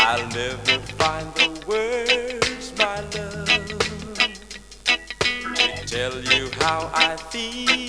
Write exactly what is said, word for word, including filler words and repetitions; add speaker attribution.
Speaker 1: I'll never find the words, my love, to tell you how I feel.